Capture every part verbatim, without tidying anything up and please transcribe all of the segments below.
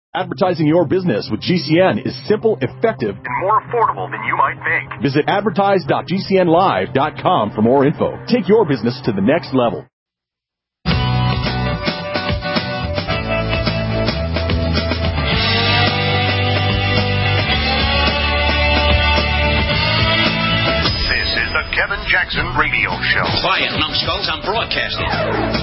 Advertising your business with G C N is simple, effective, and more affordable than you might think. Visit advertise dot g c n live dot com for more info. Take your business to the next level. This is the Kevin Jackson Radio Show. Quiet, numbskulls, I'm broadcasting.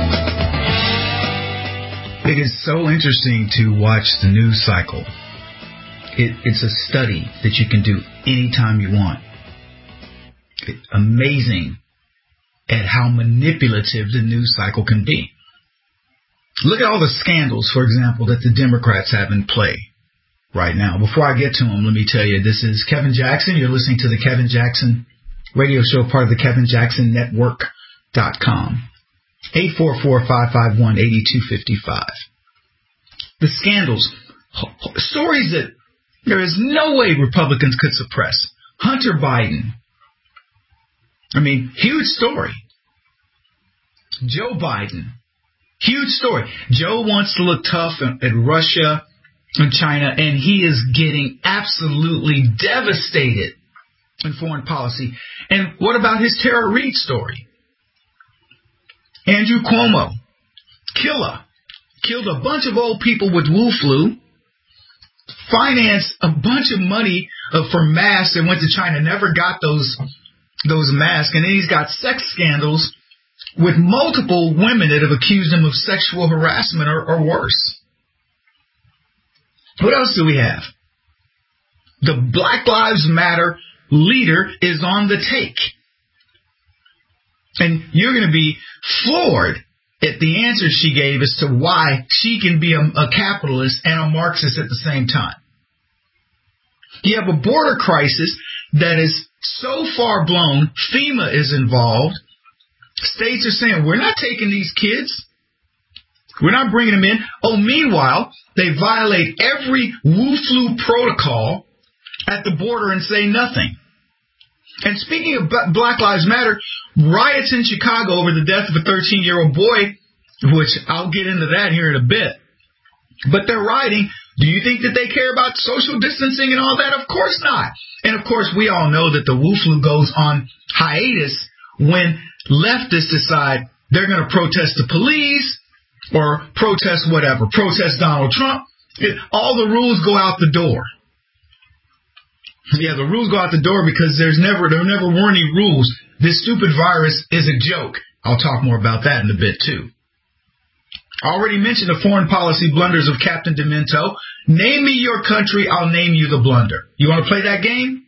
It is so interesting to watch the news cycle. It, it's a study that you can do anytime you want. It, amazing at how manipulative the news cycle can be. Look at all the scandals, for example, that the Democrats have in play right now. Before I get to them, let me tell you, this is Kevin Jackson. You're listening to the Kevin Jackson Radio Show, part of the Kevin Jackson Network dot com. eight four four, five five one, eight two five five. The scandals, stories that there is no way Republicans could suppress. Hunter Biden. I mean, huge story. Joe Biden. Huge story. Joe wants to look tough at, at Russia and China, and he is getting absolutely devastated in foreign policy. And what about his Tara Reid story? Andrew Cuomo, killer, killed a bunch of old people with Wu flu, financed a bunch of money uh, for masks and went to China, never got those those masks, and then he's got sex scandals with multiple women that have accused him of sexual harassment or, or worse. What else do we have? The Black Lives Matter leader is on the take. And you're going to be floored at the answer she gave as to why she can be a, a capitalist and a Marxist at the same time. You have a border crisis that is so far blown, FEMA is involved. States are saying, we're not taking these kids. We're not bringing them in. Oh, meanwhile, they violate every Wu flu protocol at the border and say nothing. And speaking of Black Lives Matter, riots in Chicago over the death of a thirteen-year-old boy, which I'll get into that here in a bit. But they're rioting. Do you think that they care about social distancing and all that? Of course not. And, of course, we all know that the Wu flu goes on hiatus when leftists decide they're going to protest the police or protest whatever, protest Donald Trump. It, all the rules go out the door. Yeah, the rules go out the door because there's never there never were any rules. This stupid virus is a joke. I'll talk more about that in a bit, too. I already mentioned the foreign policy blunders of Captain Demento. Name me your country, I'll name you the blunder. You want to play that game?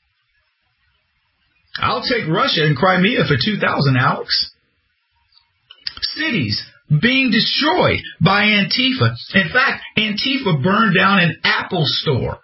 I'll take Russia and Crimea for two thousand, Alex. Cities being destroyed by Antifa. In fact, Antifa burned down an Apple store.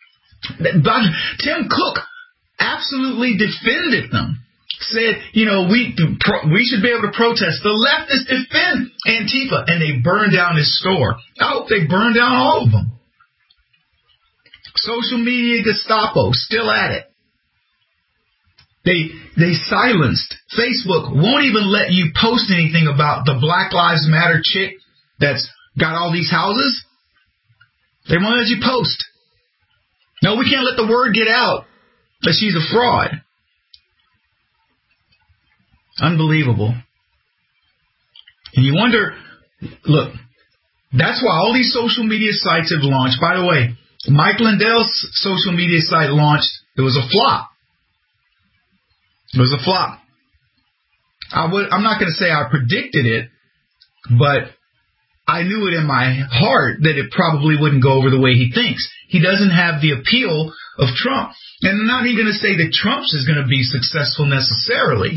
Tim Cook absolutely defended them. Said, you know, we we should be able to protest. The leftists defend Antifa, and they burned down his store. I hope they burn down all of them. Social media Gestapo, still at it. They they silenced. Facebook won't even let you post anything about the Black Lives Matter chick that's got all these houses. They won't let you post. No, we can't let the word get out that she's a fraud. Unbelievable. And you wonder, look, that's why all these social media sites have launched. By the way, Mike Lindell's social media site launched. It was a flop. It was a flop. I would, I'm not going to say I predicted it, but I knew it in my heart that it probably wouldn't go over the way he thinks. He doesn't have the appeal of Trump. And I'm not even going to say that Trump's is going to be successful necessarily.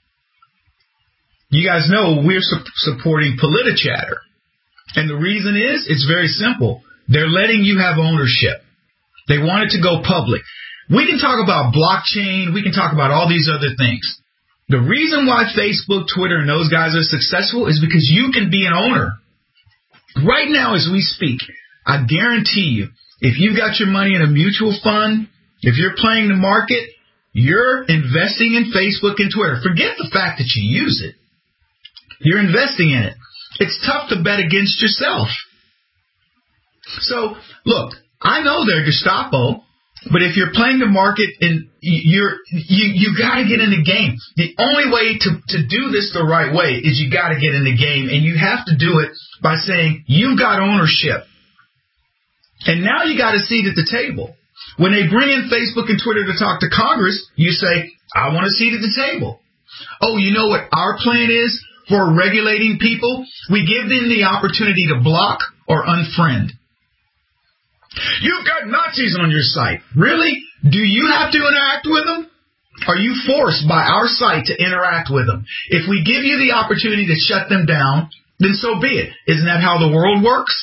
You guys know we're su- supporting PolitiChatter. And the reason is, it's very simple. They're letting you have ownership. They want it to go public. We can talk about blockchain. We can talk about all these other things. The reason why Facebook, Twitter, and those guys are successful is because you can be an owner. Right now, as we speak, I guarantee you, if you've got your money in a mutual fund, if you're playing the market, you're investing in Facebook and Twitter. Forget the fact that you use it. You're investing in it. It's tough to bet against yourself. So, look, I know they're Gestapo, but if you're playing the market and you're, you, you got to get in the game. The only way to, to do this the right way is you got to get in the game, and you have to do it by saying you got ownership. And now you got a seat at the table. When they bring in Facebook and Twitter to talk to Congress, you say, I want a seat at the table. Oh, you know what our plan is for regulating people? We give them the opportunity to block or unfriend. You've got Nazis on your site. Really? Do you have to interact with them? Are you forced by our site to interact with them? If we give you the opportunity to shut them down, then so be it. Isn't that how the world works?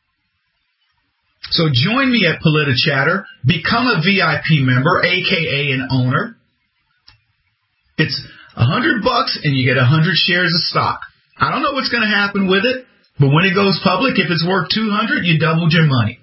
So join me at PolitiChatter. Become a V I P member, a k a an owner. It's a hundred bucks and you get a hundred shares of stock. I don't know what's going to happen with it, but when it goes public, if it's worth two hundred, you doubled your money.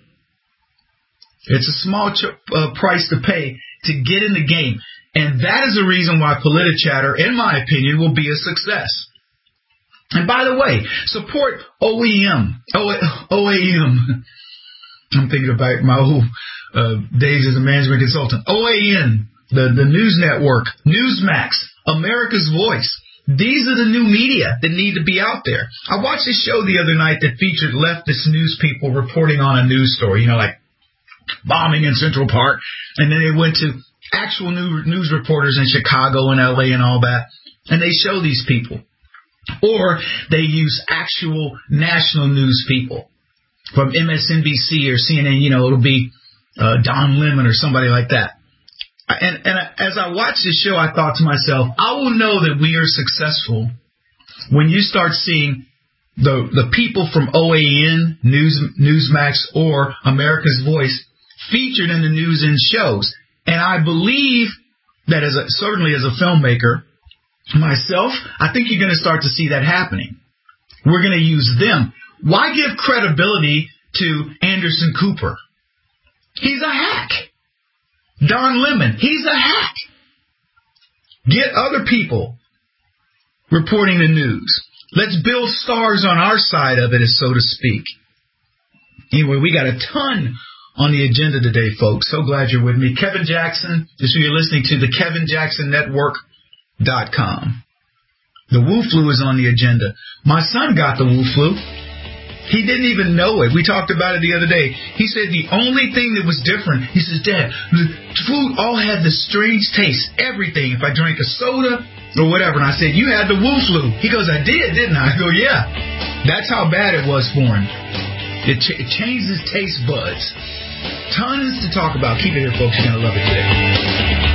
It's a small ch- uh, price to pay to get in the game. And that is the reason why PolitiChatter, in my opinion, will be a success. And by the way, support O E M. O A M. I'm thinking about my old uh, days as a management consultant. O A N, the, the news network. Newsmax, America's Voice. These are the new media that need to be out there. I watched a show the other night that featured leftist news people reporting on a news story, you know, like bombing in Central Park, and then they went to actual new, news reporters in Chicago and L A and all that, and they show these people. Or they use actual national news people from M S N B C or C N N, you know, it'll be uh, Don Lemon or somebody like that. And, and as I watched this show, I thought to myself, I will know that we are successful when you start seeing the the people from O A N, News, Newsmax, or America's Voice featured in the news and shows. And I believe that as a, certainly as a filmmaker, myself, I think you're going to start to see that happening. We're going to use them. Why give credibility to Anderson Cooper? He's a hack. Don Lemon, he's a hack. Get other people reporting the news. Let's build stars on our side of it, so to speak. Anyway, we got a ton on the agenda today, folks. So glad you're with me. Kevin Jackson, this is who you're listening to, the Kevin Jackson Network dot com. The Wu flu is on the agenda. My son got the Wu flu. He didn't even know it. We talked about it the other day. He said the only thing that was different, he says, Dad, the food all had this strange taste, everything. If I drank a soda or whatever. And I said, you had the Wu flu. He goes, I did, didn't I? I go, yeah. That's how bad it was for him. It, ch- it changed his taste buds. Tons to talk about. Keep it here, folks. You're going to love it today.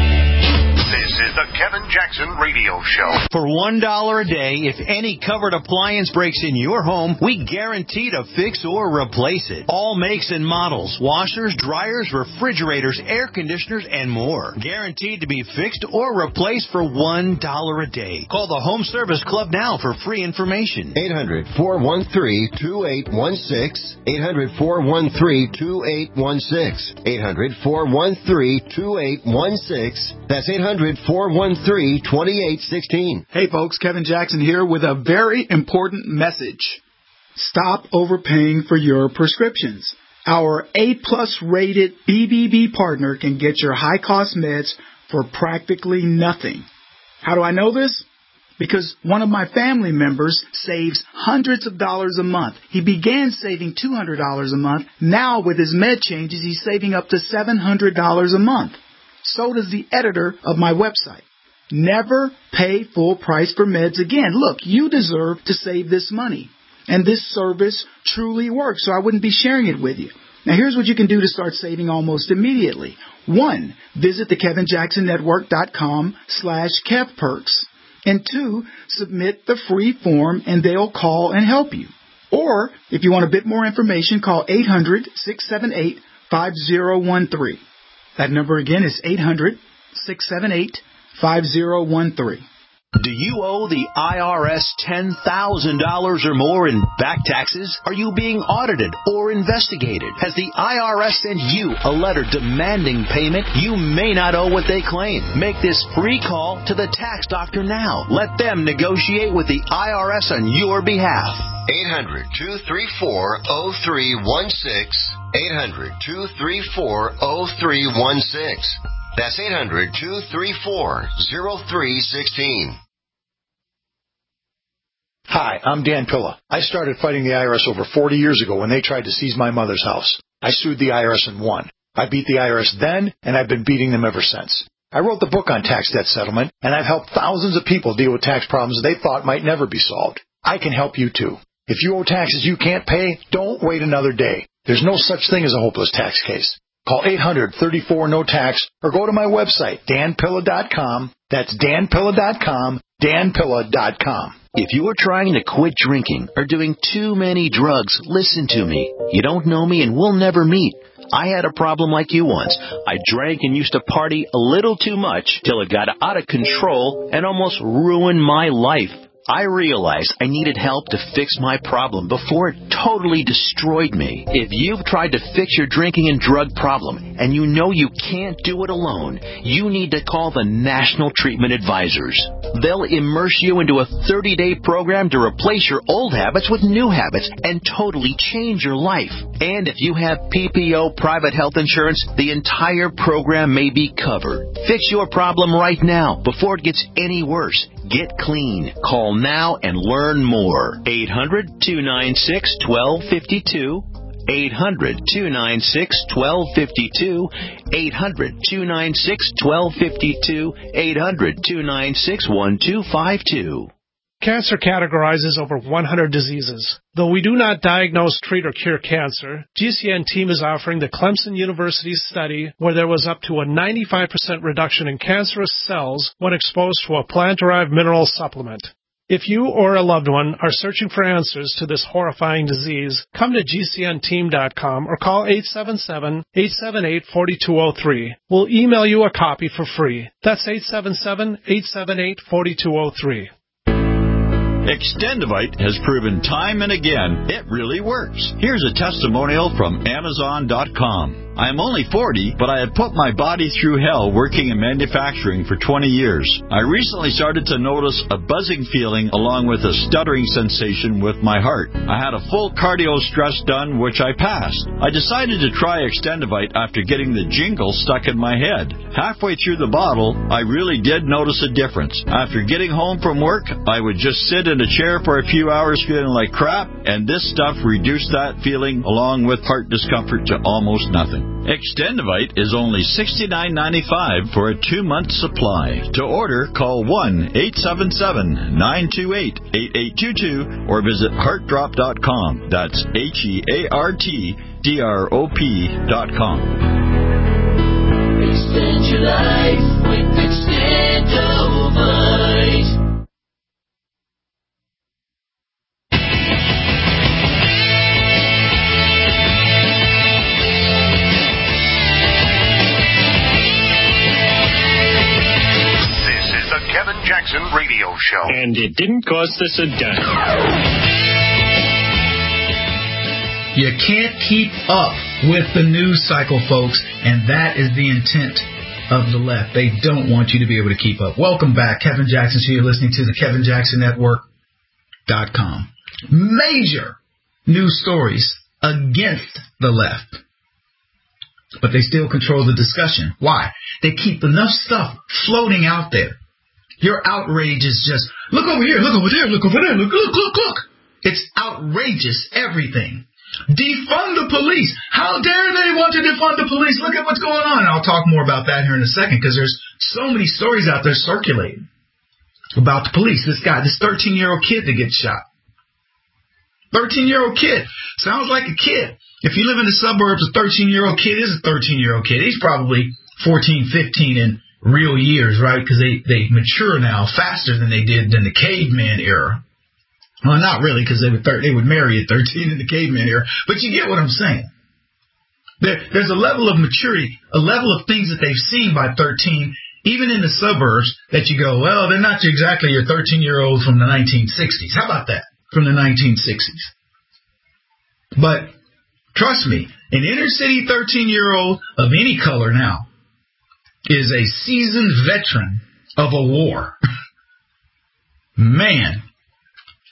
This is the Kevin Jackson Radio Show. For one dollar a day, if any covered appliance breaks in your home, we guarantee to fix or replace it. All makes and models, washers, dryers, refrigerators, air conditioners, and more. Guaranteed to be fixed or replaced for one dollar a day. Call the Home Service Club now for free information. eight hundred, four one three, two eight one six. eight hundred, four one three, two eight one six. eight hundred, four one three, two eight one six. That's eight hundred, four one three, two eight one six. Hey folks, Kevin Jackson here with a very important message. Stop overpaying for your prescriptions. Our A-plus rated B B B partner can get your high-cost meds for practically nothing. How do I know this? Because one of my family members saves hundreds of dollars a month. He began saving two hundred dollars a month. Now with his med changes, he's saving up to seven hundred dollars a month. So does the editor of my website. Never pay full price for meds again. Look, you deserve to save this money. And this service truly works, so I wouldn't be sharing it with you. Now, here's what you can do to start saving almost immediately. One, visit the Kevin Jackson Network dot com slash KevPerks. And two, submit the free form and they'll call and help you. Or, if you want a bit more information, call eight hundred, six seven eight, five zero one three. That number again is eight hundred, six seven eight, five zero one three. Do you owe the I R S ten thousand dollars or more in back taxes? Are you being audited or investigated? Has the I R S sent you a letter demanding payment? You may not owe what they claim. Make this free call to the tax doctor now. Let them negotiate with the I R S on your behalf. eight hundred, two three four, zero three one six. eight hundred, two three four, zero three one six. That's eight hundred, two three four, zero three one six. Hi, I'm Dan Pilla. I started fighting the I R S over forty years ago when they tried to seize my mother's house. I sued the I R S and won. I beat the I R S then, and I've been beating them ever since. I wrote the book on tax debt settlement, and I've helped thousands of people deal with tax problems they thought might never be solved. I can help you too. If you owe taxes you can't pay, don't wait another day. There's no such thing as a hopeless tax case. Call eight hundred, thirty-four, no tax or go to my website, dan pilla dot com. That's dan pilla dot com, dan pilla dot com. If you are trying to quit drinking or doing too many drugs, listen to me. You don't know me and we'll never meet. I had a problem like you once. I drank and used to party a little too much till it got out of control and almost ruined my life. I realized I needed help to fix my problem before it totally destroyed me. If you've tried to fix your drinking and drug problem and you know you can't do it alone, you need to call the National Treatment Advisors. They'll immerse you into a thirty-day program to replace your old habits with new habits and totally change your life. And if you have P P O private health insurance, the entire program may be covered. Fix your problem right now before it gets any worse. Get clean. Call now and learn more. eight hundred, two nine six, one two five two. eight hundred, two nine six, one two five two. eight hundred, two nine six, one two five two. eight hundred, two nine six, one two five two. Cancer categorizes over one hundred diseases. Though we do not diagnose, treat, or cure cancer, G C N team is offering the Clemson University study where there was up to a ninety-five percent reduction in cancerous cells when exposed to a plant-derived mineral supplement. If you or a loved one are searching for answers to this horrifying disease, come to G C N team dot com or call eight seven seven, eight seven eight, four two zero three. We'll email you a copy for free. That's eight seven seven, eight seven eight, four two zero three. Extendivite has proven time and again it really works. Here's a testimonial from Amazon dot com. I am only forty, but I have put my body through hell working in manufacturing for twenty years. I recently started to notice a buzzing feeling along with a stuttering sensation with my heart. I had a full cardio stress done, which I passed. I decided to try Extendivite after getting the jingle stuck in my head. Halfway through the bottle, I really did notice a difference. After getting home from work, I would just sit in a chair for a few hours feeling like crap, and this stuff reduced that feeling along with heart discomfort to almost nothing. Extendivite is only sixty-nine ninety-five for a two-month supply. To order, call one eight seven seven, nine two eight, eight eight two two or visit heart drop dot com. That's H E A R T D R O P dot com. Extend your life with Extendivite. Kevin Jackson Radio Show. And it didn't cost us a dime. You can't keep up with the news cycle, folks, and that is the intent of the left. They don't want you to be able to keep up. Welcome back. Kevin Jackson. So you're listening to the Kevin Jackson Network dot com. Major news stories against the left. But they still control the discussion. Why? They keep enough stuff floating out there. Your outrage is just, look over here, look over there, look over there, look, look, look, look. It's outrageous, everything. Defund the police. How dare they want to defund the police? Look at what's going on. And I'll talk more about that here in a second because there's so many stories out there circulating about the police. This guy, this thirteen-year-old kid that gets shot. thirteen-year-old kid. Sounds like a kid. If you live in the suburbs, a thirteen-year-old kid is a thirteen-year-old kid. He's probably fourteen, fifteen and real years, right? Because they, they mature now faster than they did in the caveman era. Well, not really, because they would thir- they would marry at thirteen in the caveman era. But you get what I'm saying. There, there's a level of maturity, a level of things that they've seen by thirteen, even in the suburbs, that you go, well, they're not exactly your thirteen-year-old from the nineteen sixties. How about that? From the nineteen sixties. But trust me, an inner-city thirteen-year-old of any color now is a seasoned veteran of a war. Man,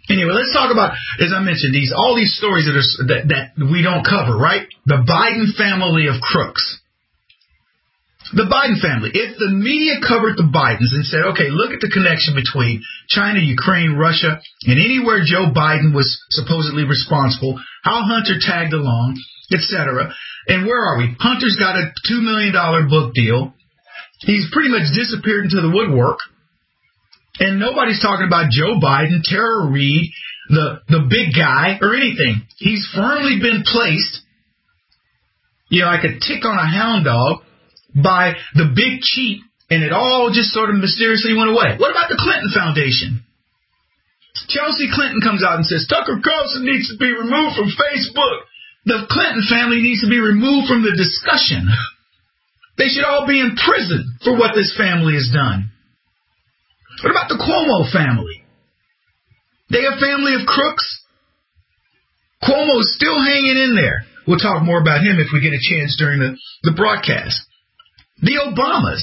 Anyway, let's talk about, as I mentioned, these all these stories that, are, that, that we don't cover, right? The Biden family of crooks. The Biden family. If the media covered the Bidens and said, okay, look at the connection between China, Ukraine, Russia, and anywhere Joe Biden was supposedly responsible, how Hunter tagged along, et cetera. And where are we? Hunter's got a two million dollars book deal. He's pretty much disappeared into the woodwork. And nobody's talking about Joe Biden, Tara Reid, the, the big guy, or anything. He's firmly been placed, you know, like a tick on a hound dog, by the big cheat, and it all just sort of mysteriously went away. What about the Clinton Foundation? Chelsea Clinton comes out and says, Tucker Carlson needs to be removed from Facebook. The Clinton family needs to be removed from the discussion. They should all be in prison for what this family has done. What about the Cuomo family? They a family of crooks? Cuomo's still hanging in there. We'll talk more about him if we get a chance during the, the broadcast. The Obamas.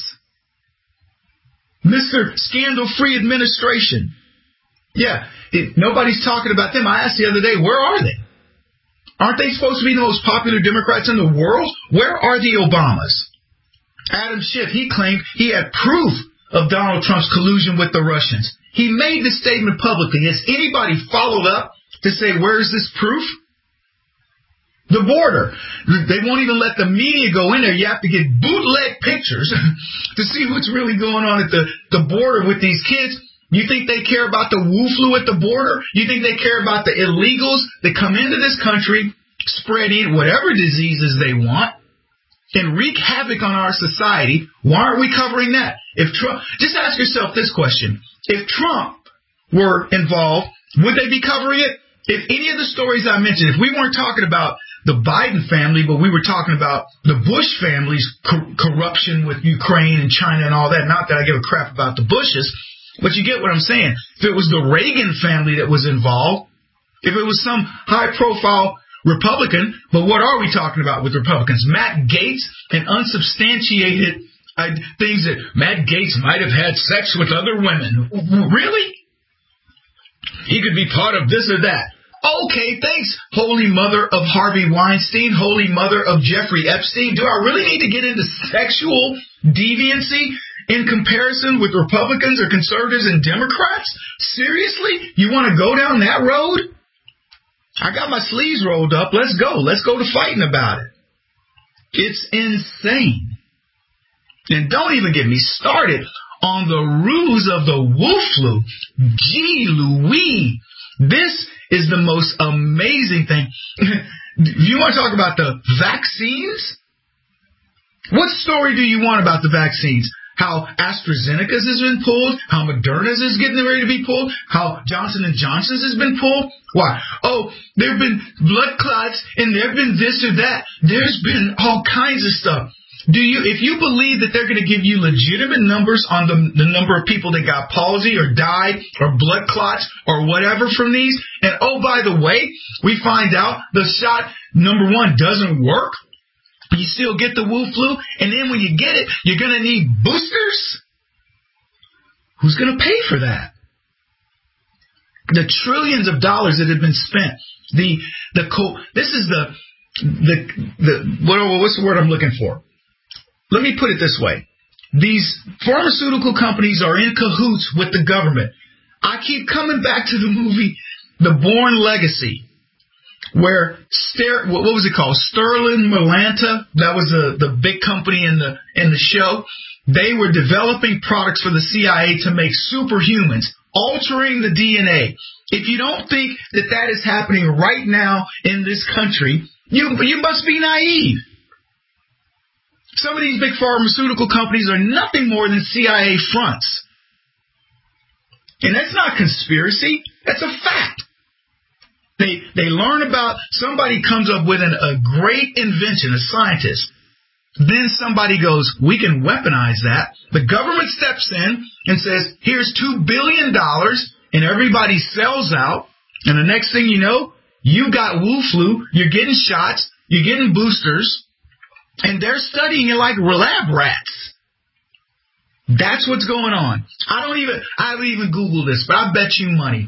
Mister Scandal-Free Administration. Yeah, it, nobody's talking about them. I asked the other day, where are they? Aren't they supposed to be the most popular Democrats in the world? Where are the Obamas? Adam Schiff, he claimed he had proof of Donald Trump's collusion with the Russians. He made the statement publicly. Has anybody followed up to say, where is this proof? The border. They won't even let the media go in there. You have to get bootleg pictures to see what's really going on at the, the border with these kids. You think they care about the Wu flu at the border? You think they care about the illegals that come into this country, spreading whatever diseases they want, and wreak havoc on our society? Why aren't we covering that? If Trump, just ask yourself this question. If Trump were involved, would they be covering it? If any of the stories I mentioned, if we weren't talking about the Biden family, but we were talking about the Bush family's cor- corruption with Ukraine and China and all that, not that I give a crap about the Bushes, but you get what I'm saying. If it was the Reagan family that was involved, if it was some high-profile Republican, but what are we talking about with Republicans? Matt Gaetz and unsubstantiated uh, things that Matt Gaetz might have had sex with other women. Really? He could be part of this or that. Okay, thanks, Holy Mother of Harvey Weinstein, Holy Mother of Jeffrey Epstein. Do I really need to get into sexual deviancy in comparison with Republicans or conservatives and Democrats? Seriously? You want to go down that road? I got my sleeves rolled up. Let's go. Let's go to fighting about it. It's insane. And don't even get me started on the ruse of the Wu flu. Gee Louise. This is the most amazing thing. You want to talk about the vaccines? What story do you want about the vaccines? How AstraZeneca's has been pulled, how Moderna's is getting ready to be pulled, how Johnson and Johnson's has been pulled. Why? Oh, there have been blood clots and there have been this or that. There's been all kinds of stuff. Do you, if you believe that they're going to give you legitimate numbers on the, the number of people that got palsy or died or blood clots or whatever from these, and oh, by the way, we find out the shot, number one, doesn't work, you still get the Wu flu, and then when you get it, you're going to need boosters? Who's going to pay for that? The trillions of dollars that have been spent, the, the, co- this is the, the, the, what, what's the word I'm looking for? Let me put it this way. These pharmaceutical companies are in cahoots with the government. I keep coming back to the movie The Bourne Legacy, where, Ster- what was it called? Sterling Malanta, that was the, the big company in the in the show. They were developing products for the C I A to make superhumans, altering the D N A. If you don't think that that is happening right now in this country, you you must be naive. Some of these big pharmaceutical companies are nothing more than C I A fronts. And that's not conspiracy. That's a fact. They they learn about, somebody comes up with an, a great invention, a scientist. Then somebody goes, we can weaponize that. The government steps in and says, here's two billion dollars, and everybody sells out. And the next thing you know, you got Wu flu, you're getting shots, you're getting boosters. And they're studying it like lab rats. That's what's going on. I don't even, I haven't even Googled this, but I bet you money.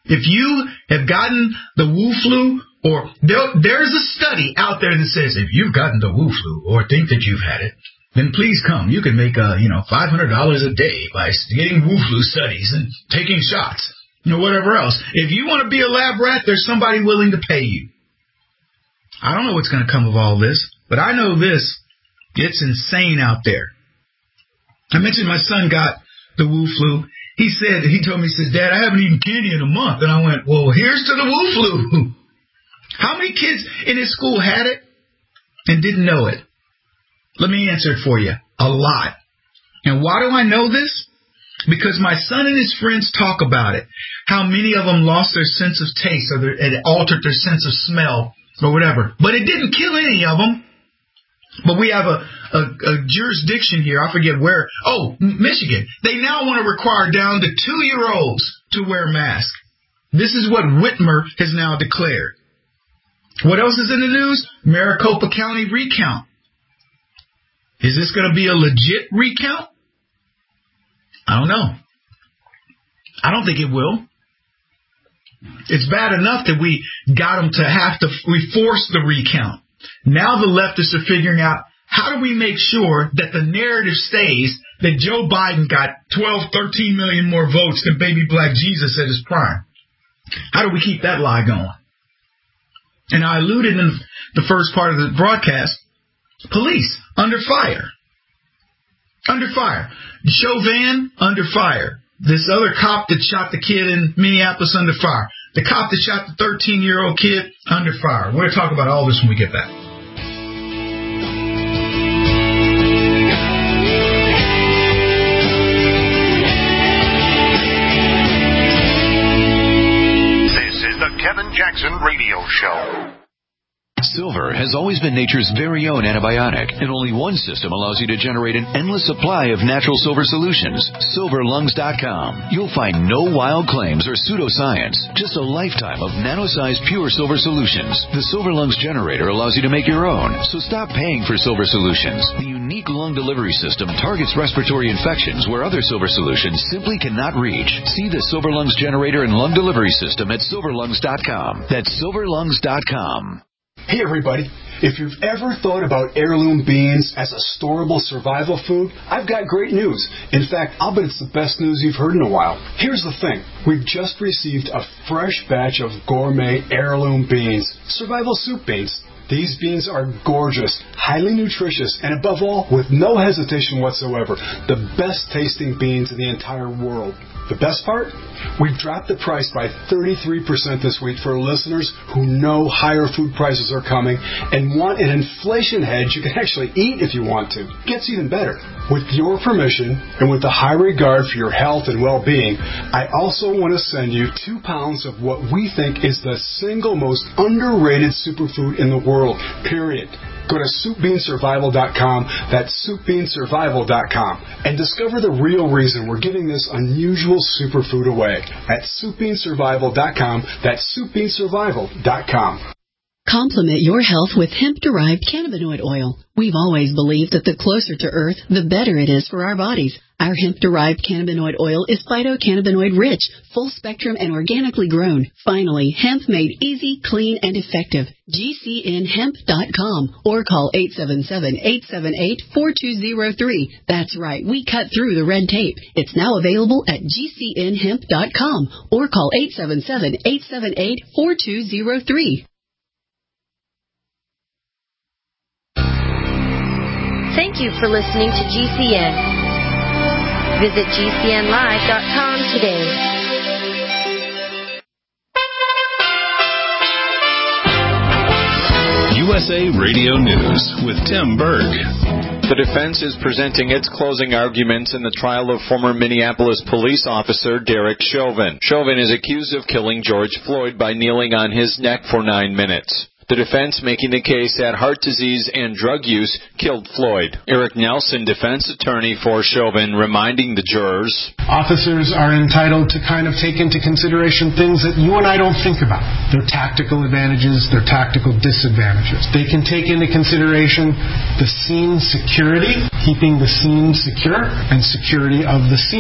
If you have gotten the Wu flu, or there, there's a study out there that says if you've gotten the Wu flu or think that you've had it, then please come. You can make uh, you know five hundred dollars a day by getting Wu flu studies and taking shots, you know, whatever else. If you want to be a lab rat, there's somebody willing to pay you. I don't know what's going to come of all this, but I know this. It's insane out there. I mentioned my son got the Wu flu. He said, he told me, he says, Dad, I haven't eaten candy in a month. And I went, well, here's to the Wu flu. How many kids in his school had it and didn't know it? Let me answer it for you. A lot. And why do I know this? Because my son and his friends talk about it. How many of them lost their sense of taste or their, it altered their sense of smell or whatever. But it didn't kill any of them. But we have a, a, a jurisdiction here. I forget where. Oh, Michigan. They now want to require down to two-year-olds to wear masks. This is what Whitmer has now declared. What else is in the news? Maricopa County recount. Is this going to be a legit recount? I don't know. I don't think it will. It's bad enough that we got them to have to, we forced the recount. Now the leftists are figuring out how do we make sure that the narrative stays that Joe Biden got twelve, thirteen million more votes than baby black Jesus at his prime. How do we keep that lie going? And I alluded in the first part of the broadcast, police under fire. Under fire. Chauvin under fire. This other cop that shot the kid in Minneapolis under fire. The cop that shot the thirteen-year-old kid under fire. We're going to talk about all this when we get back. This is the Kevin Jackson Radio Show. Silver has always been nature's very own antibiotic, and only one system allows you to generate an endless supply of natural silver solutions. silver lungs dot com. You'll find no wild claims or pseudoscience, just a lifetime of nano-sized pure silver solutions. The Silver Lungs generator allows you to make your own, so stop paying for silver solutions. The unique lung delivery system targets respiratory infections where other silver solutions simply cannot reach. See the Silver Lungs generator and lung delivery system at silver lungs dot com. That's silver lungs dot com. Hey everybody, if you've ever thought about heirloom beans as a storable survival food, I've got great news. In fact, I'll bet it's the best news you've heard in a while. Here's the thing. We've just received a fresh batch of gourmet heirloom beans, survival soup beans. These beans are gorgeous, highly nutritious, and above all, with no hesitation whatsoever, the best tasting beans in the entire world. The best part? We've dropped the price by thirty-three percent this week for listeners who know higher food prices are coming and want an inflation hedge you can actually eat if you want to. Gets even better. With your permission and with a high regard for your health and well-being, I also want to send you two pounds of what we think is the single most underrated superfood in the world, period. Go to soup bean survival dot com, that's soup bean survival dot com, and discover the real reason we're giving this unusual superfood away at soup bean survival dot com, that's soup bean survival dot com. Complement your health with hemp-derived cannabinoid oil. We've always believed that the closer to Earth, the better it is for our bodies. Our hemp-derived cannabinoid oil is phytocannabinoid rich, full-spectrum, and organically grown. Finally, hemp made easy, clean, and effective. G C N hemp dot com or call eight seven seven, eight seven eight, four two zero three. That's right, we cut through the red tape. It's now available at G C N hemp dot com or call eight seven seven, eight seven eight, four two zero three. Thank you for listening to G C N. Visit G C N live dot com today. U S A Radio News with Tim Berg. The defense is presenting its closing arguments in the trial of former Minneapolis police officer Derek Chauvin. Chauvin is accused of killing George Floyd by kneeling on his neck for nine minutes. The defense making the case that heart disease and drug use killed Floyd. Eric Nelson, defense attorney for Chauvin, reminding the jurors, officers are entitled to kind of take into consideration things that you and I don't think about. Their tactical advantages, their tactical disadvantages. They can take into consideration the scene security, keeping the scene secure, and security of the scene.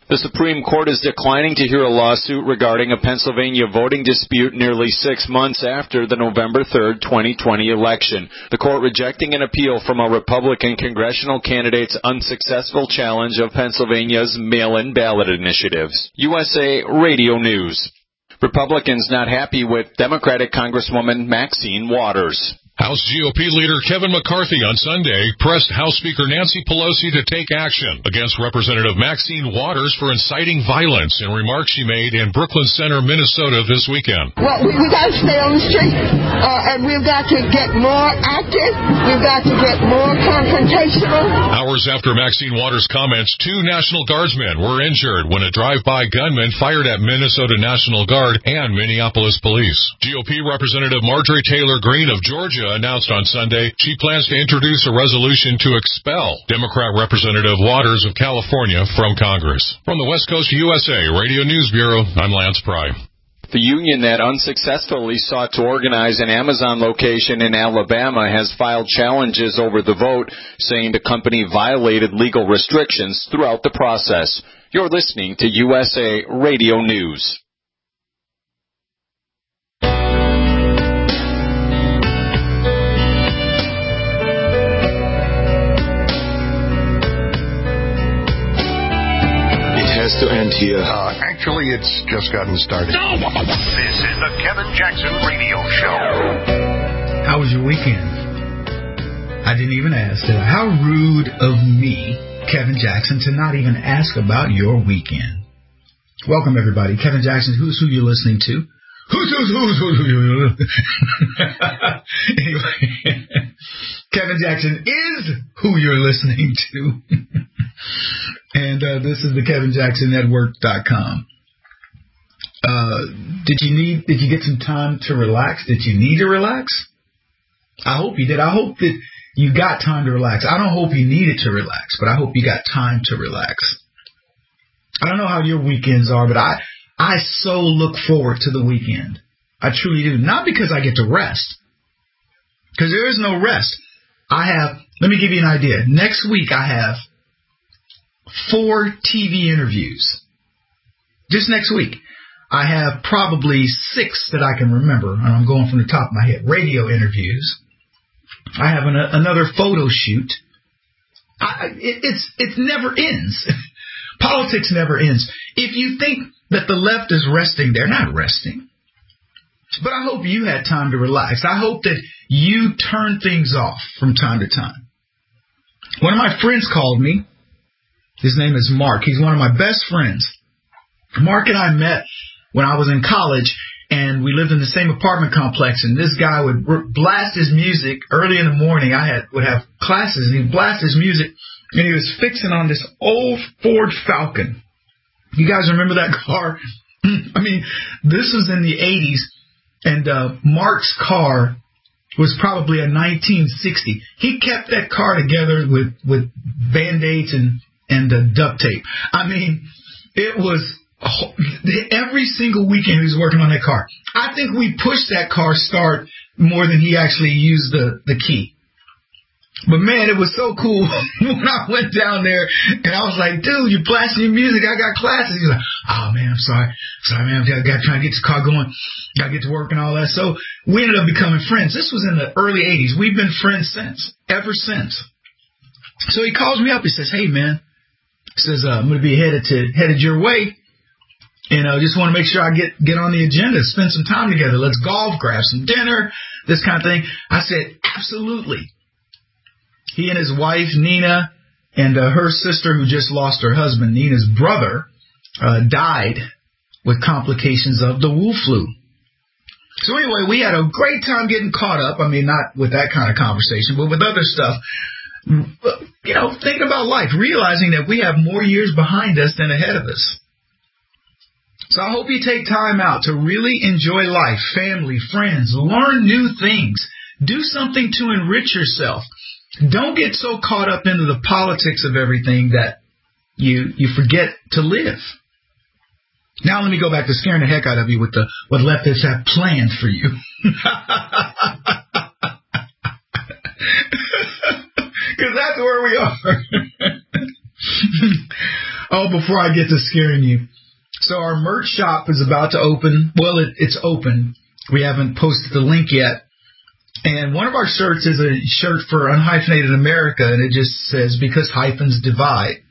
The Supreme Court is declining to hear a lawsuit regarding a Pennsylvania voting dispute nearly six months after the November third, twenty twenty election. The court rejecting an appeal from a Republican congressional candidate's unsuccessful challenge of Pennsylvania's mail-in ballot initiatives. U S A Radio News. Republicans not happy with Democratic Congresswoman Maxine Waters. House G O P leader Kevin McCarthy on Sunday pressed House Speaker Nancy Pelosi to take action against Representative Maxine Waters for inciting violence in remarks she made in Brooklyn Center, Minnesota this weekend. Well, we, we got to stay on the street, uh, and we've got to get more active. We've got to get more confrontational. Hours after Maxine Waters' comments, two National Guardsmen were injured when a drive-by gunman fired at Minnesota National Guard and Minneapolis police. G O P Representative Marjorie Taylor Greene of Georgia announced on Sunday she plans to introduce a resolution to expel Democrat Representative Waters of California from Congress. From the West Coast U S A Radio News Bureau, I'm Lance Pry. The union that unsuccessfully sought to organize an Amazon location in Alabama has filed challenges over the vote, saying the company violated legal restrictions throughout the process. You're listening to U S A Radio News. To end here. Uh, actually, it's just gotten started. This is the Kevin Jackson Radio Show. How was your weekend? I didn't even ask. How rude of me, Kevin Jackson, to not even ask about your weekend. Welcome, everybody. Kevin Jackson, who's who you're listening to? Who's who's who's who's who you're Anyway, Kevin Jackson is who you're listening to. And uh, this is the Kevin Jackson Network dot com. Uh, did you need? Did you get some time to relax? Did you need to relax? I hope you did. I hope that you got time to relax. I don't hope you needed to relax, but I hope you got time to relax. I don't know how your weekends are, but I I so look forward to the weekend. I truly do. Not because I get to rest, because there is no rest. I have. Let me give you an idea. Next week I have four T V interviews. Just next week. I have probably six that I can remember, and I'm going from the top of my head. Radio interviews. I have an, another photo shoot. I, it, it's it never ends. Politics never ends. If you think that the left is resting, they're not resting. But I hope you had time to relax. I hope that you turn things off from time to time. One of my friends called me. His name is Mark. He's one of my best friends. Mark and I met when I was in college, and we lived in the same apartment complex, and this guy would blast his music early in the morning. I had would have classes, and he'd blast his music, and he was fixing on this old Ford Falcon. You guys remember that car? I mean, this was in the eighties, and uh, Mark's car was probably a nineteen sixty. He kept that car together with, with Band-Aids and and uh, duct tape. I mean, it was every single weekend he was working on that car. I think we pushed that car start more than he actually used the, the key. But, man, it was so cool when I went down there, and I was like, dude, you're blasting your music. I got classes. He's like, oh, man, I'm sorry. Sorry, man. I got to try to get this car going. Got to get to work and all that. So we ended up becoming friends. This was in the early eighties. We've been friends since, ever since. So he calls me up. He says, hey, man. He says, uh, I'm going to be headed to headed your way. And I uh, just want to make sure I get, get on the agenda, spend some time together. Let's golf, grab some dinner, this kind of thing. I said, absolutely. He and his wife, Nina, and uh, her sister, who just lost her husband, Nina's brother, uh, died with complications of the Wu flu. So anyway, we had a great time getting caught up. I mean, not with that kind of conversation, but with other stuff. You know, thinking about life, realizing that we have more years behind us than ahead of us. So I hope you take time out to really enjoy life, family, friends, learn new things, do something to enrich yourself. Don't get so caught up into the politics of everything that you you forget to live. Now let me go back to scaring the heck out of you with the what leftists have planned for you. Because that's where we are. Oh, before I get to scaring you. So our merch shop is about to open. Well, it, it's open. We haven't posted the link yet. And one of our shirts is a shirt for Unhyphenated America, and it just says, because hyphens divide.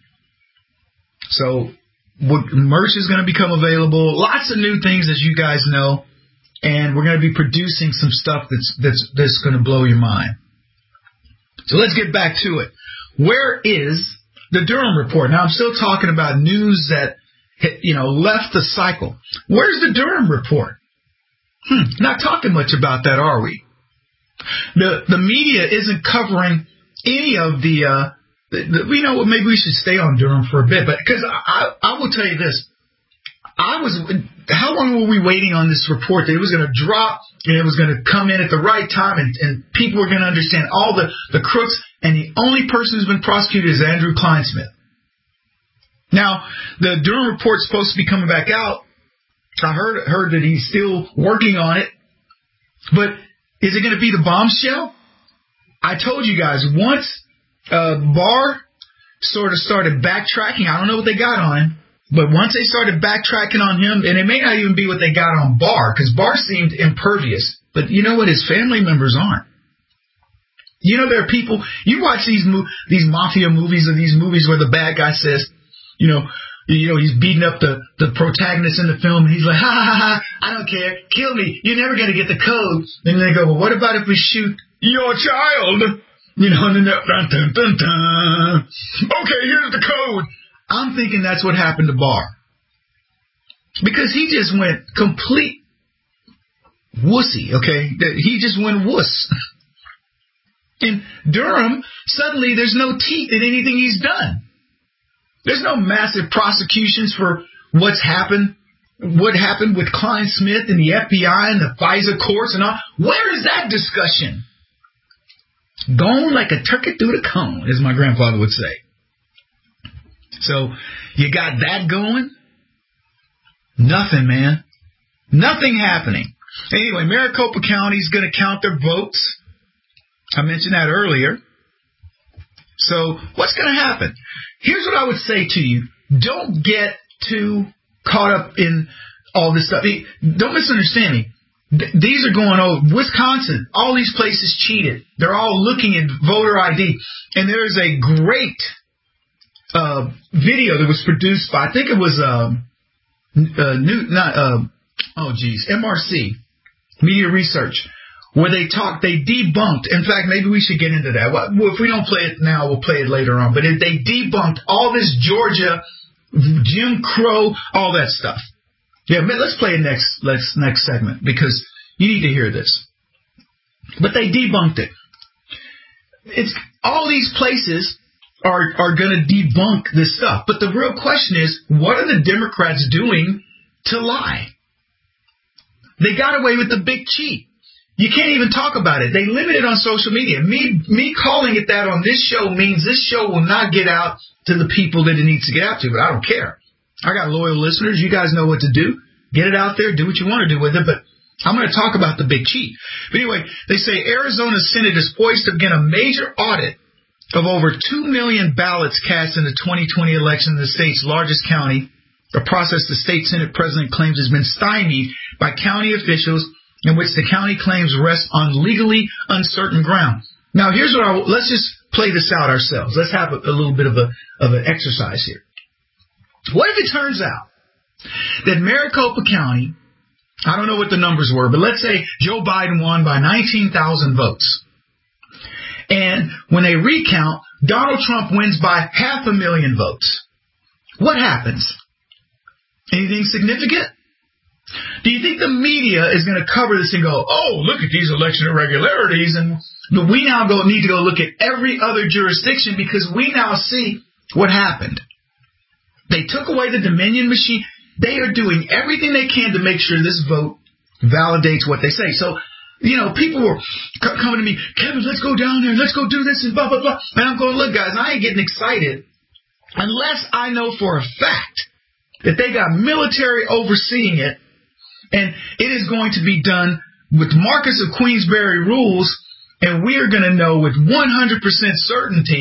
So what, merch is going to become available. Lots of new things, as you guys know. And we're going to be producing some stuff that's that's that's going to blow your mind. So let's get back to it. Where is the Durham report? Now, I'm still talking about news that, you know, left the cycle. Where's the Durham report? Hmm, not talking much about that, are we? The the media isn't covering any of the, uh, the, the you know, maybe we should stay on Durham for a bit, but because I, I, I will tell you this. I was, how long were we waiting on this report that it was going to drop and it was going to come in at the right time and, and people were going to understand all the, the crooks, and the only person who's been prosecuted is Andrew Kleinsmith. Now, the Durham report's supposed to be coming back out. I heard heard that he's still working on it. But is it going to be the bombshell? I told you guys, once uh, Barr sort of started backtracking, I don't know what they got on him, but once they started backtracking on him, and it may not even be what they got on Barr, because Barr seemed impervious. But you know what? His family members aren't. You know, there are people, you watch these mo- these mafia movies or these movies where the bad guy says, you know, you know, he's beating up the, the protagonist in the film, and he's like, ha, ha, ha, ha, I don't care, kill me, you're never going to get the code. And they go, well, what about if we shoot your child? You know, and then they're, dun, dun, dun, dun. Okay, here's the code. I'm thinking that's what happened to Barr. Because he just went complete wussy, okay? He just went wuss. In Durham, suddenly there's no teeth in anything he's done. There's no massive prosecutions for what's happened, what happened with Kleinsmith and the F B I and the FISA courts and all. Where is that discussion? Gone like a turkey through the cone, as my grandfather would say. So, you got that going? Nothing, man. Nothing happening. Anyway, Maricopa County is going to count their votes. I mentioned that earlier. So, what's going to happen? Here's what I would say to you. Don't get too caught up in all this stuff. Don't misunderstand me. These are going over. Wisconsin, all these places cheated. They're all looking at voter I D. And there's a great uh, video that was produced by, I think it was, um, uh, new, not, uh, oh, geez, M R C, Media Research, where they talked, they debunked. In fact, maybe we should get into that. Well, if we don't play it now, we'll play it later on. But they debunked all this Georgia, Jim Crow, all that stuff. Yeah, let's play it next, let's, next segment, because you need to hear this. But they debunked it. It's all these places are are going to debunk this stuff. But the real question is, what are the Democrats doing to lie? They got away with the big cheat. You can't even talk about it. They limit it on social media. Me me calling it that on this show means this show will not get out to the people that it needs to get out to, but I don't care. I got loyal listeners. You guys know what to do. Get it out there. Do what you want to do with it. But I'm going to talk about the big cheat. But anyway, they say Arizona Senate is poised to begin a major audit of over two million ballots cast in the twenty twenty election in the state's largest county, a process the state Senate president claims has been stymied by county officials, in which the county claims rest on legally uncertain ground. Now, here's what I let's just play this out ourselves. Let's have a, a little bit of a of an exercise here. What if it turns out that Maricopa County, I don't know what the numbers were, but let's say Joe Biden won by nineteen thousand votes. And when they recount, Donald Trump wins by half a million votes. What happens? Anything significant? Do you think the media is going to cover this and go, oh, look at these election irregularities, and we now go need to go look at every other jurisdiction because we now see what happened? They took away the Dominion machine. They are doing everything they can to make sure this vote validates what they say. So, you know, people were c- coming to me, Kevin, let's go down there, let's go do this, and blah, blah, blah. And I'm going, look, guys, I ain't getting excited unless I know for a fact that they got military overseeing it, and it is going to be done with Marcus of Queensberry rules, and we are going to know with one hundred percent certainty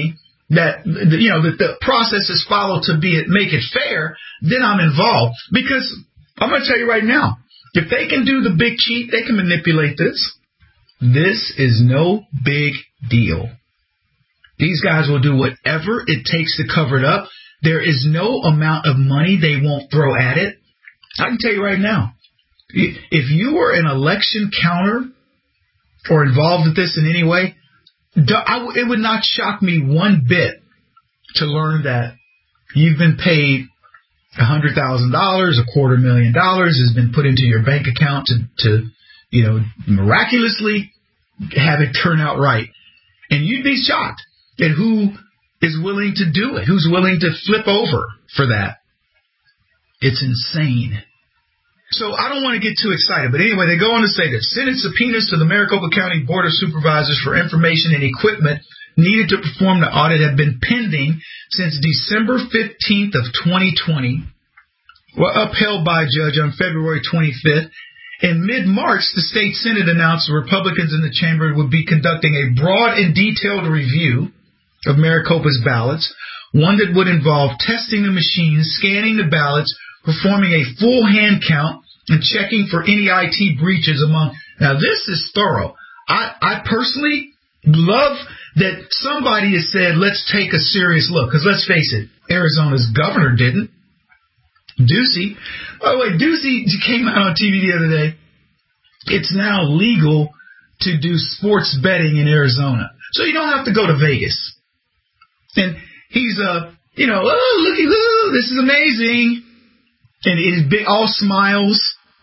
that, you know, that the process is followed to be it, make it fair, then I'm involved. Because I'm going to tell you right now, if they can do the big cheat, they can manipulate this. This is no big deal. These guys will do whatever it takes to cover it up. There is no amount of money they won't throw at it. I can tell you right now, if you were an election counter or involved with this in any way, it would not shock me one bit to learn that you've been paid one hundred thousand dollars, a quarter million dollars has been put into your bank account to, to, you know, miraculously have it turn out right. And you'd be shocked at who is willing to do it, who's willing to flip over for that. It's insane. So I don't want to get too excited, but anyway, they go on to say that Senate subpoenas to the Maricopa County Board of Supervisors for information and equipment needed to perform the audit have been pending since December fifteenth of twenty twenty, were upheld by a judge on February twenty-fifth. In mid-March, the state Senate announced the Republicans in the chamber would be conducting a broad and detailed review of Maricopa's ballots, one that would involve testing the machines, scanning the ballots, performing a full hand count, and checking for any I T breaches among... Now, this is thorough. I, I personally love that somebody has said, let's take a serious look. Because let's face it, Arizona's governor didn't. Ducey. By the way, Ducey came out on T V the other day. It's now legal to do sports betting in Arizona. So you don't have to go to Vegas. And he's, uh, you know, oh, looky, ooh, this is amazing. And it is big, all smiles.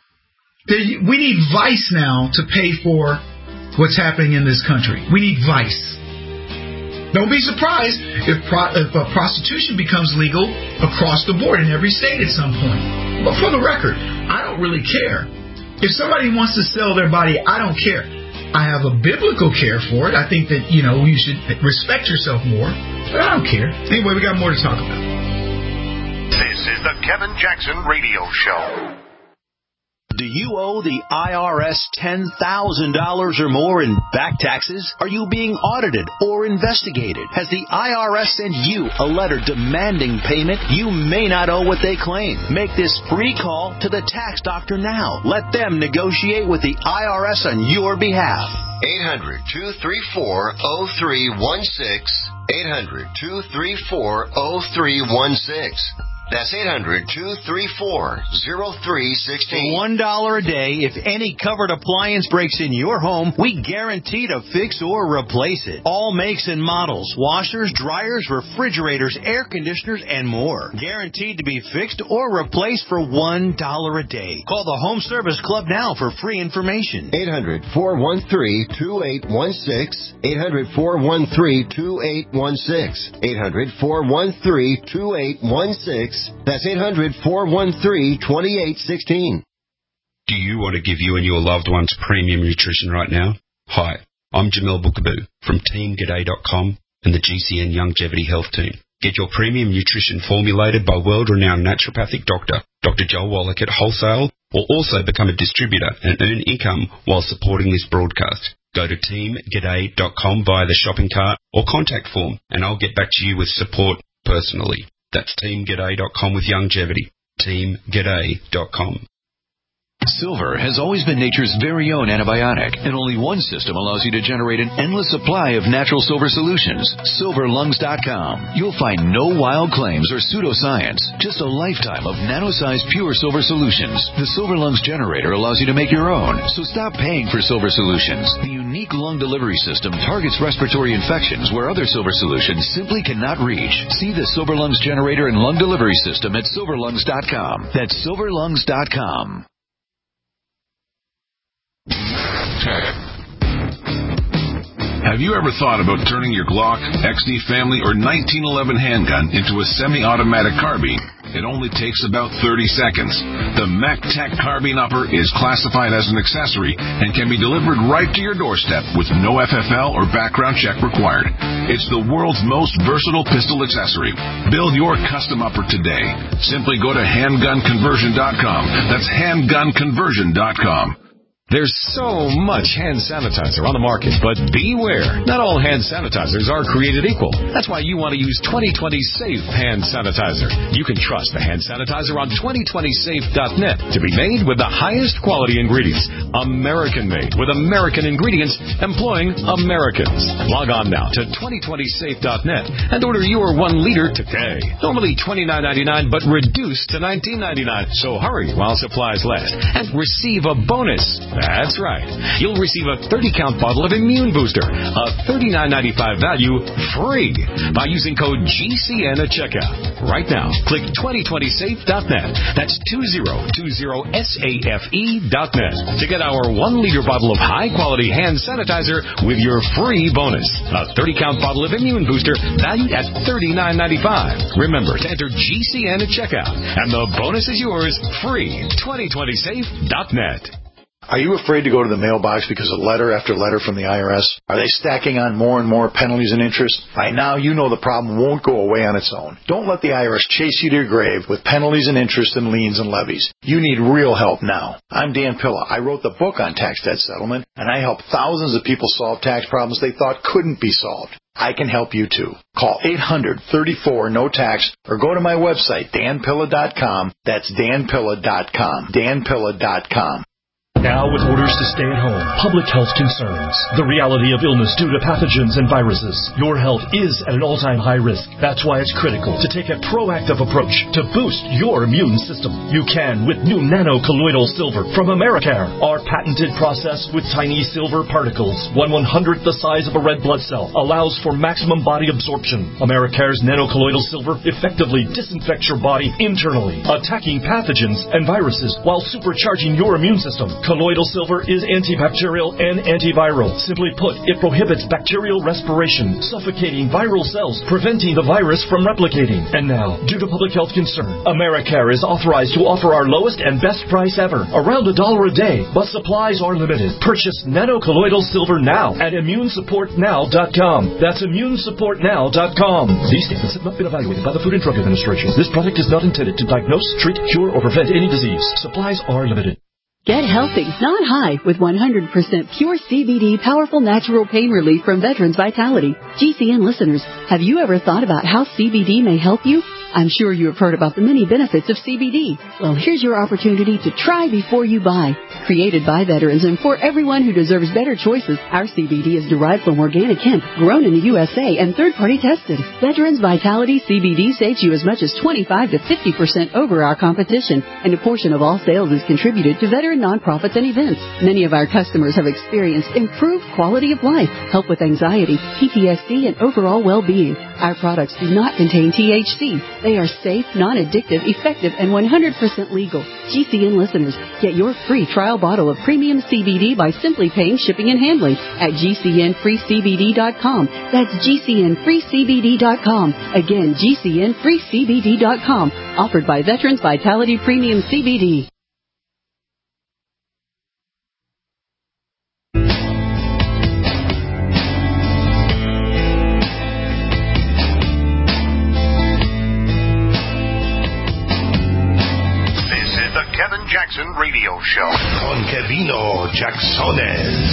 We need Vice now to pay for what's happening in this country. We need Vice. Don't be surprised if, pro- if uh, prostitution becomes legal across the board in every state at some point. But for the record, I don't really care. If somebody wants to sell their body, I don't care. I have a biblical care for it. I think that, you know, you should respect yourself more. But I don't care. Anyway, we got more to talk about. This is the Kevin Jackson Radio Show. Do you owe the I R S ten thousand dollars or more in back taxes? Are you being audited or investigated? Has the I R S sent you a letter demanding payment? You may not owe what they claim. Make this free call to the tax doctor now. Let them negotiate with the I R S on your behalf. eight hundred, two three four, oh three one six. eight hundred, two three four, oh three one six. That's eight hundred, two three four, oh three one six. For one dollar a day, if any covered appliance breaks in your home, we guarantee to fix or replace it. All makes and models, washers, dryers, refrigerators, air conditioners, and more. Guaranteed to be fixed or replaced for one dollar a day. Call the Home Service Club now for free information. eight hundred, four one three, two eight one six. eight hundred, four one three, two eight one six. eight hundred, four one three, two eight one six. That's eight hundred, four one three, two eight one six. Do you want to give you and your loved ones premium nutrition right now? Hi, I'm Jamel Bookaboo from Team G'day dot com and the G C N Longevity Health Team. Get your premium nutrition formulated by world-renowned naturopathic doctor, Doctor Joel Wallach at wholesale, or also become a distributor and earn income while supporting this broadcast. Go to Team G'day dot com via the shopping cart or contact form, and I'll get back to you with support personally. That's Team G'day dot com with longevity. Team G'day dot com. Silver has always been nature's very own antibiotic, and only one system allows you to generate an endless supply of natural silver solutions. Silver Lungs dot com. You'll find no wild claims or pseudoscience, just a lifetime of nano-sized pure silver solutions. The Silver Lungs generator allows you to make your own, so stop paying for silver solutions. The unique lung delivery system targets respiratory infections where other silver solutions simply cannot reach. See the Silver Lungs generator and lung delivery system at Silver Lungs dot com. That's Silver Lungs dot com. Have you ever thought about turning your Glock, X D Family, or nineteen eleven handgun into a semi-automatic carbine? It only takes about thirty seconds. The MacTac Carbine Upper is classified as an accessory and can be delivered right to your doorstep with no F F L or background check required. It's the world's most versatile pistol accessory. Build your custom upper today. Simply go to handgun conversion dot com. That's handgun conversion dot com. There's so much hand sanitizer on the market, but beware. Not all hand sanitizers are created equal. That's why you want to use twenty twenty Safe Hand Sanitizer. You can trust the hand sanitizer on twenty twenty safe dot net to be made with the highest quality ingredients. American-made with American ingredients employing Americans. Log on now to twenty twenty safe dot net and order your one liter today. Normally twenty-nine ninety-nine, but reduced to nineteen ninety-nine. So hurry while supplies last and receive a bonus. That's right. You'll receive a thirty count bottle of Immune Booster, a thirty-nine ninety-five value, free by using code G C N at checkout. Right now, click twenty twenty safe dot net. That's twenty twenty safe dot net to get our one liter bottle of high-quality hand sanitizer with your free bonus. A thirty count bottle of Immune Booster valued at thirty-nine ninety-five. Remember to enter G C N at checkout, and the bonus is yours free. twenty twenty safe dot net. Are you afraid to go to the mailbox because of letter after letter from the I R S? Are they stacking on more and more penalties and interest? By now, you know the problem won't go away on its own. Don't let the I R S chase you to your grave with penalties and interest and liens and levies. You need real help now. I'm Dan Pilla. I wrote the book on tax debt settlement, and I help thousands of people solve tax problems they thought couldn't be solved. I can help you too. Call eight hundred thirty-four no tax or go to my website, dan pilla dot com. That's dan pilla dot com. dan pilla dot com. Now with orders to stay at home, public health concerns, the reality of illness due to pathogens and viruses, your health is at an all-time high risk. That's why it's critical to take a proactive approach to boost your immune system. You can with new nano-colloidal silver from Americare. Our patented process with tiny silver particles, one one-hundredth the size of a red blood cell, allows for maximum body absorption. Americare's nano-colloidal silver effectively disinfects your body internally, attacking pathogens and viruses while supercharging your immune system. Colloidal silver is antibacterial and antiviral. Simply put, it prohibits bacterial respiration, suffocating viral cells, preventing the virus from replicating. And now, due to public health concern, Americare is authorized to offer our lowest and best price ever, around a dollar a day, but supplies are limited. Purchase nano-colloidal silver now at immune support now dot com. That's immune support now dot com. These statements have not been evaluated by the Food and Drug Administration. This product is not intended to diagnose, treat, cure, or prevent any disease. Supplies are limited. Get healthy, not high, with one hundred percent pure C B D powerful natural pain relief from Veterans Vitality. G C N listeners, have you ever thought about how C B D may help you? I'm sure you have heard about the many benefits of C B D. Well, here's your opportunity to try before you buy. Created by veterans and for everyone who deserves better choices, our C B D is derived from organic hemp, grown in the U S A and third-party tested. Veterans Vitality C B D saves you as much as twenty-five to fifty percent over our competition, and a portion of all sales is contributed to veteran nonprofits and events. Many of our customers have experienced improved quality of life, help with anxiety, P T S D, and overall well-being. Our products do not contain T H C. They are safe, non-addictive, effective, and one hundred percent legal. G C N listeners, get your free trial bottle of premium C B D by simply paying shipping and handling at G C N free C B D dot com. That's G C N free C B D dot com. Again, G C N free C B D dot com. Offered by Veterans Vitality Premium C B D. Kevin Jackson Radio Show. Con Kevino Jacksones.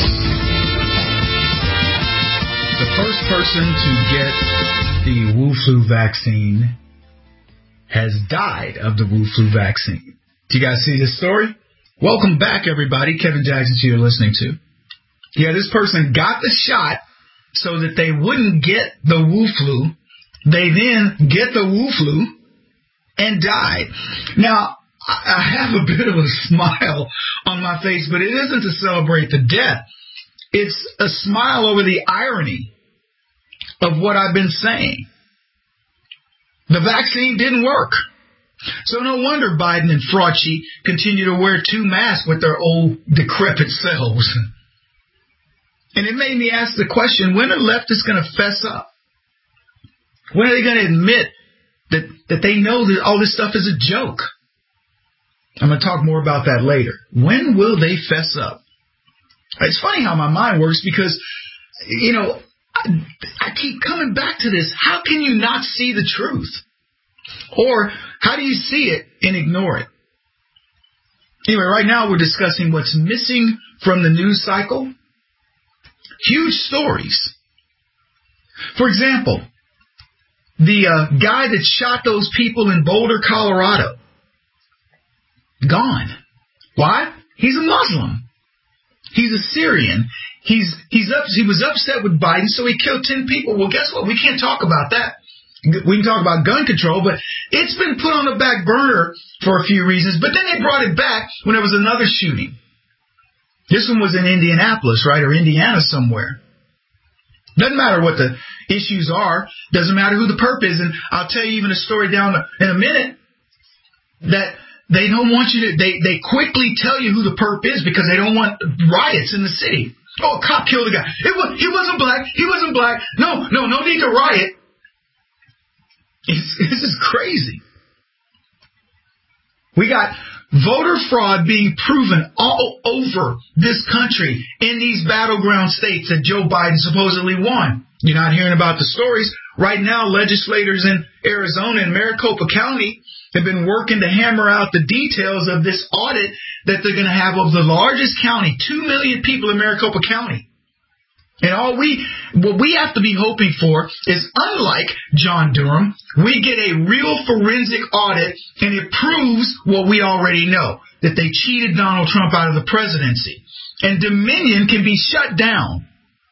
The first person to get the Wu flu vaccine has died of the Wu flu vaccine. Do you guys see this story? Welcome back, everybody. Kevin Jackson, you're listening to. Yeah, this person got the shot so that they wouldn't get the Wu flu. They then get the Wu flu and died. Now, I have a bit of a smile on my face, but it isn't to celebrate the death. It's a smile over the irony of what I've been saying. The vaccine didn't work. So no wonder Biden and Fauci continue to wear two masks with their old decrepit selves. And it made me ask the question, when are the leftists going to fess up? When are they going to admit that, that they know that all this stuff is a joke? I'm going to talk more about that later. When will they fess up? It's funny how my mind works because, you know, I, I keep coming back to this. How can you not see the truth? Or how do you see it and ignore it? Anyway, right now we're discussing what's missing from the news cycle? Huge stories. For example, the uh, guy that shot those people in Boulder, Colorado, gone. Why? He's a Muslim. He's a Syrian. He's he's up. He was upset with Biden, so he killed ten people. Well, guess what? We can't talk about that. We can talk about gun control, but it's been put on the back burner for a few reasons. But then they brought it back when there was another shooting. This one was in Indianapolis, right, or Indiana somewhere. Doesn't matter what the issues are. Doesn't matter who the perp is. And I'll tell you even a story down in a minute that they don't want you to, they, they quickly tell you who the perp is because they don't want riots in the city. Oh, a cop killed a guy. It was, he wasn't black. He wasn't black. No, no, no need to riot. It's, this is crazy. We got voter fraud being proven all over this country in these battleground states that Joe Biden supposedly won. You're not hearing about the stories. Right now, legislators in Arizona and Maricopa County have been working to hammer out the details of this audit that they're going to have of the largest county, two million people in Maricopa County. And all we, what we have to be hoping for is, unlike John Durham, we get a real forensic audit and it proves what we already know, that they cheated Donald Trump out of the presidency. And Dominion can be shut down.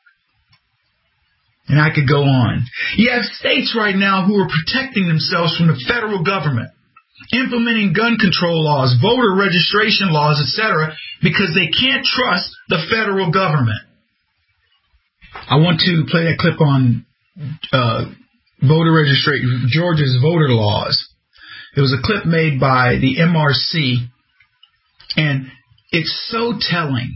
And I could go on. You have states right now who are protecting themselves from the federal government, implementing gun control laws, voter registration laws, et cetera, because they can't trust the federal government. I want to play that clip on uh, voter registration, Georgia's voter laws. It was a clip made by the M R C, and it's so telling.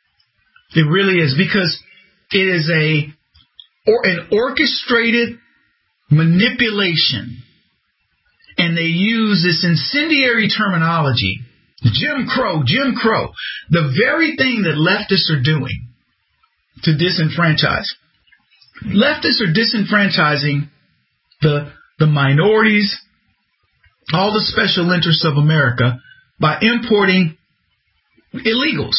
It really is, because it is a or an orchestrated manipulation, and they use this incendiary terminology, Jim Crow, Jim Crow, the very thing that leftists are doing to disenfranchise. Leftists are disenfranchising the the minorities, all the special interests of America, by importing illegals.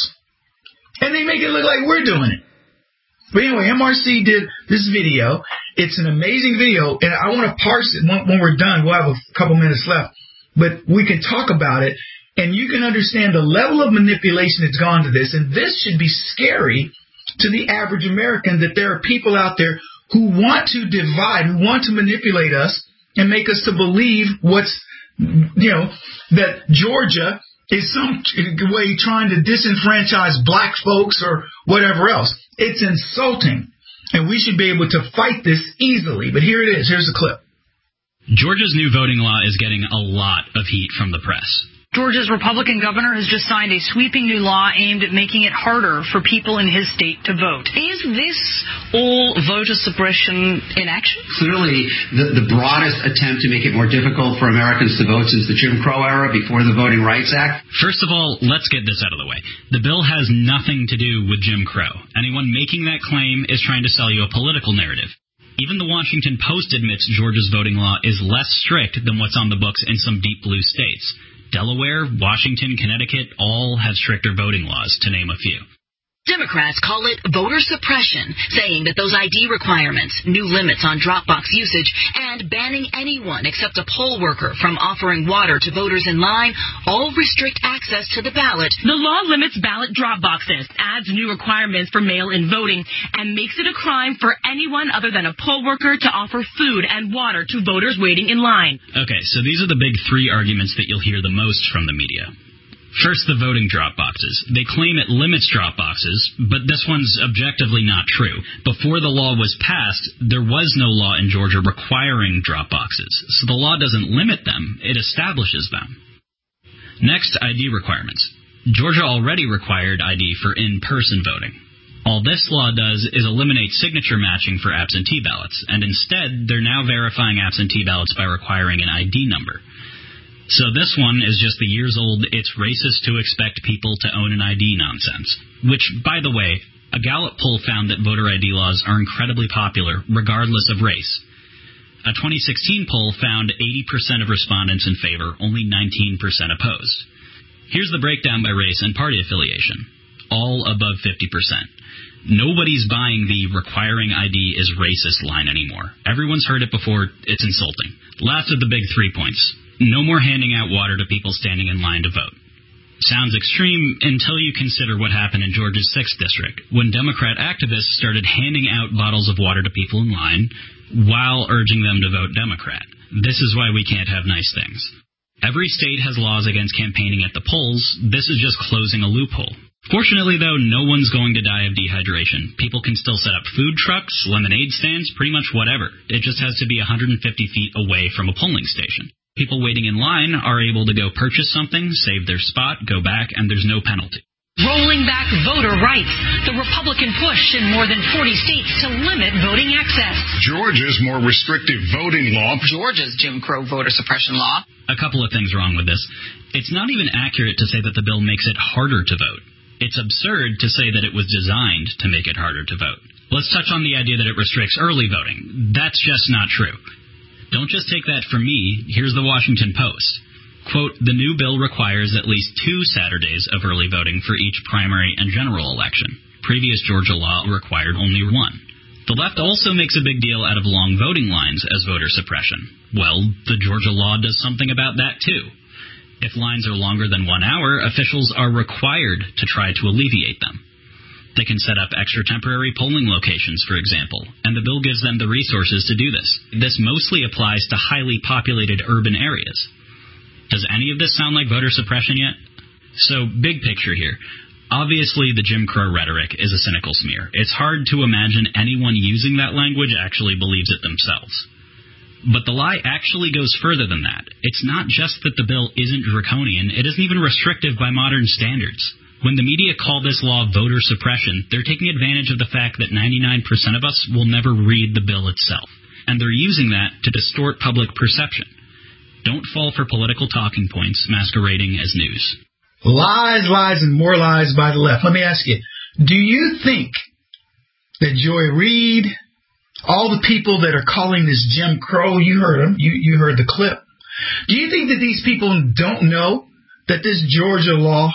And they make it look like we're doing it. But anyway, M R C did this video. It's an amazing video, and I want to parse it when, when we're done. We'll have a couple minutes left. But we can talk about it, and you can understand the level of manipulation that's gone to this. And this should be scary to the average American, that there are people out there who want to divide, who want to manipulate us and make us to believe what's, you know, that Georgia is some way trying to disenfranchise black folks or whatever else. It's insulting, and we should be able to fight this easily. But here it is. Here's the clip. Georgia's new voting law is getting a lot of heat from the press. Georgia's Republican governor has just signed a sweeping new law aimed at making it harder for people in his state to vote. Is this all voter suppression in action? Clearly, the, the broadest attempt to make it more difficult for Americans to vote since the Jim Crow era, before the Voting Rights Act. First of all, let's get this out of the way. The bill has nothing to do with Jim Crow. Anyone making that claim is trying to sell you a political narrative. Even the Washington Post admits Georgia's voting law is less strict than what's on the books in some deep blue states. Delaware, Washington, Connecticut all have stricter voting laws, to name a few. Democrats call it voter suppression, saying that those I D requirements, new limits on Dropbox usage, and banning anyone except a poll worker from offering water to voters in line all restrict access to the ballot. The law limits ballot drop boxes, adds new requirements for mail-in voting, and makes it a crime for anyone other than a poll worker to offer food and water to voters waiting in line. Okay, so these are the big three arguments that you'll hear the most from the media. First, the voting drop boxes. They claim it limits drop boxes, but this one's objectively not true. Before the law was passed, there was no law in Georgia requiring drop boxes, so the law doesn't limit them, it establishes them. Next, I D requirements. Georgia already required I D for in-person voting. All this law does is eliminate signature matching for absentee ballots, and instead, they're now verifying absentee ballots by requiring an I D number. So this one is just the years-old it's racist to expect people to own an I D nonsense. Which, by the way, a Gallup poll found that voter I D laws are incredibly popular, regardless of race. A twenty sixteen poll found eighty percent of respondents in favor, only nineteen percent opposed. Here's the breakdown by race and party affiliation. all above fifty percent. Nobody's buying the requiring I D is racist line anymore. Everyone's heard it before. It's insulting. Last of the big three points. No more handing out water to people standing in line to vote. Sounds extreme until you consider what happened in Georgia's sixth District, when Democrat activists started handing out bottles of water to people in line while urging them to vote Democrat. This is why we can't have nice things. Every state has laws against campaigning at the polls. This is just closing a loophole. Fortunately, though, no one's going to die of dehydration. People can still set up food trucks, lemonade stands, pretty much whatever. It just has to be one hundred fifty feet away from a polling station. People waiting in line are able to go purchase something, save their spot, go back, and there's no penalty. Rolling back voter rights. The Republican push in more than forty states to limit voting access. Georgia's more restrictive voting law. Georgia's Jim Crow voter suppression law. A couple of things wrong with this. It's not even accurate to say that the bill makes it harder to vote. It's absurd to say that it was designed to make it harder to vote. Let's touch on the idea that it restricts early voting. That's just not true. Don't just take that from me. Here's the Washington Post. Quote, the new bill requires at least two Saturdays of early voting for each primary and general election. Previous Georgia law required only one. The left also makes a big deal out of long voting lines as voter suppression. Well, the Georgia law does something about that too. If lines are longer than one hour, officials are required to try to alleviate them. They can set up extra temporary polling locations, for example, and the bill gives them the resources to do this. This mostly applies to highly populated urban areas. Does any of this sound like voter suppression yet? So, big picture here. Obviously, the Jim Crow rhetoric is a cynical smear. It's hard to imagine anyone using that language actually believes it themselves. But the lie actually goes further than that. It's not just that the bill isn't draconian, it isn't even restrictive by modern standards. When the media call this law voter suppression, they're taking advantage of the fact that ninety-nine percent of us will never read the bill itself. And they're using that to distort public perception. Don't fall for political talking points masquerading as news. Lies, lies, and more lies by the left. Let me ask you, do you think that Joy Reid, all the people that are calling this Jim Crow, you heard them, you, you heard the clip, do you think that these people don't know that this Georgia law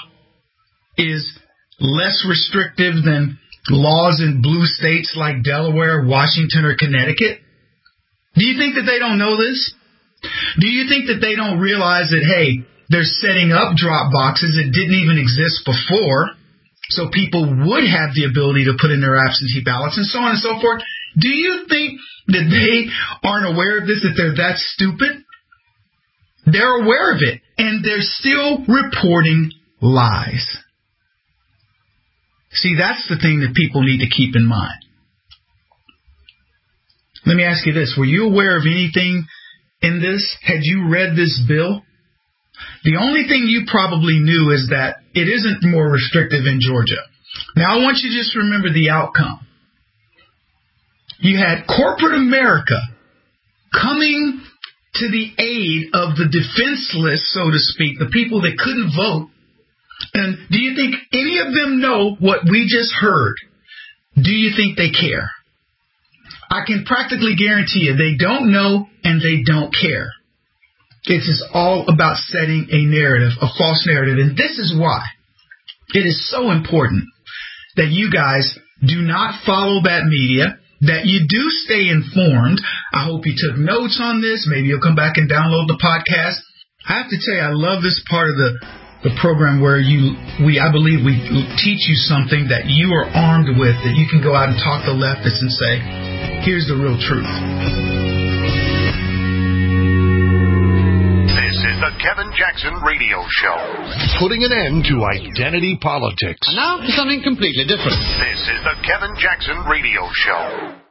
is less restrictive than laws in blue states like Delaware, Washington, or Connecticut? Do you think that they don't know this? Do you think that they don't realize that, hey, they're setting up drop boxes that didn't even exist before, so people would have the ability to put in their absentee ballots and so on and so forth? Do you think that they aren't aware of this, that they're that stupid? They're aware of it, and they're still reporting lies. See, that's the thing that people need to keep in mind. Let me ask you this. Were you aware of anything in this? Had you read this bill? The only thing you probably knew is that it isn't more restrictive in Georgia. Now, I want you to just remember the outcome. You had corporate America coming to the aid of the defenseless, so to speak, the people that couldn't vote. And do you think any of them know what we just heard? Do you think they care? I can practically guarantee you they don't know and they don't care. It is all about setting a narrative, a false narrative. And this is why it is so important that you guys do not follow that media, that you do stay informed. I hope you took notes on this. Maybe you'll come back and download the podcast. I have to tell you, I love this part of the the program where you, we, I believe we teach you something that you are armed with, that you can go out and talk to leftists and say, here's the real truth. This is the Kevin Jackson Radio Show. Putting an end to identity politics. And now for something completely different. This is the Kevin Jackson Radio Show.